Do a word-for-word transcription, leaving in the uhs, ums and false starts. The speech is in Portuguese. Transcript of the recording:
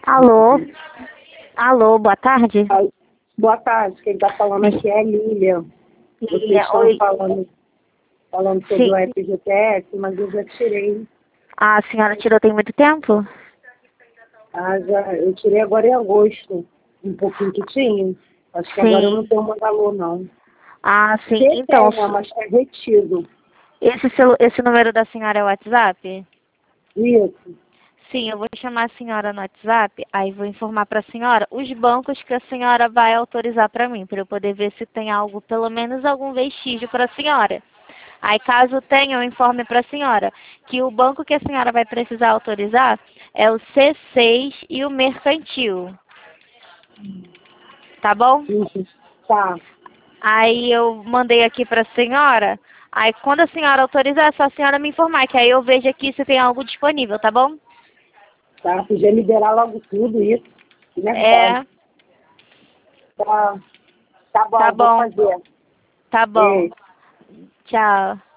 Alô? Alô, boa tarde. Ai, boa tarde, quem está falando aqui é a Lilian. Vocês Lilian, estão oi. falando, falando sobre Sim. o F G T S, mas eu já tirei. A senhora tirou tem muito tempo? Ah, já, eu tirei agora em agosto, um pouquinho que tinha. Acho que agora eu não Sim. tenho mais valor, não. Ah, sim. Você Então, tem, mas está retido. esse, celu- esse número da senhora é o WhatsApp? Isso. Sim, eu vou chamar a senhora no WhatsApp, aí vou informar para a senhora os bancos que a senhora vai autorizar para mim, para eu poder ver se tem algo, pelo menos algum vestígio para a senhora. Aí, caso tenha, eu informe para a senhora que o banco que a senhora vai precisar autorizar é o C seis e o Mercantil. Tá bom? Isso. Tá, Aí eu mandei aqui para a senhora. Aí, quando a senhora autorizar, é só a senhora me informar, que aí eu vejo aqui se tem algo disponível, tá bom? tá. Podia liberar logo tudo isso. Nervosa. É, Tá, tá tá bom, vou bom, fazer. tá bom. Beijo. Tchau.